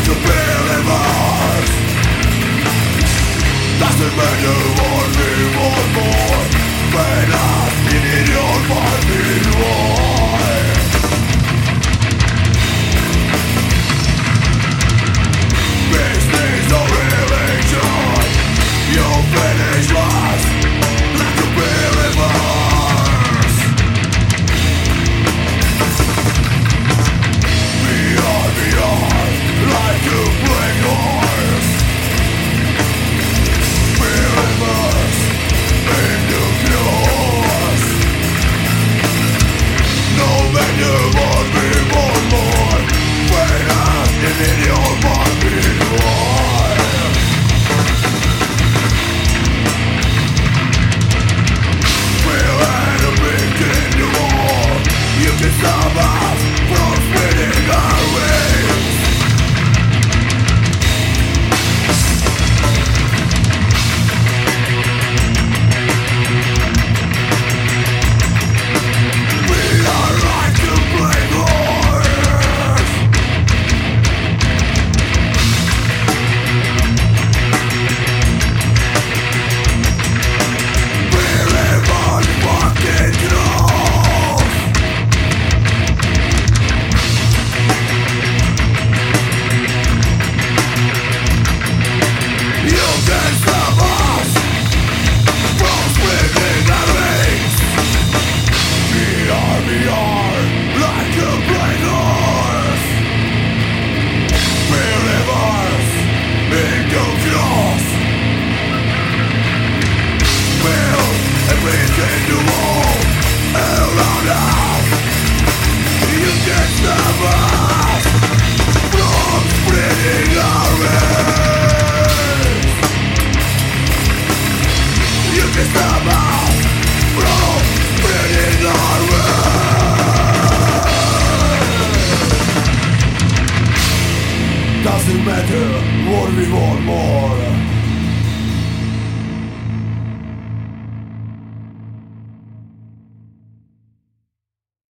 to believers. Doesn't matter what we want more, when us in your mind in why. Business or religion, you finish last like a believers. We are like a black horse. Believers in the chaos. No matter what we want more, when us in your mind in why. We're at a big in the war. You can stop us from spinning our wings. We are like a black horse. We live on fucking truth. You can stop us from spinning our wings. We are like a black horse. Believers in the chaos. Build everything to wall around us. You can stop us from spreading our wings. You can stop us from spreading our wings. Doesn't matter what we want more.